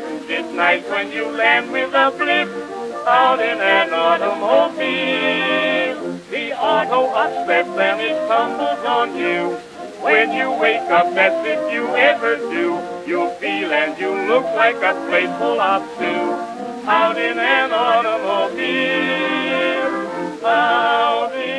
It's nice when you land with a blip out in an automobile. The auto upsets and it tumbles on you. When you wake up, that's if you ever do, you'll feel and you look like a plate full of stew. Out in an automobile, out in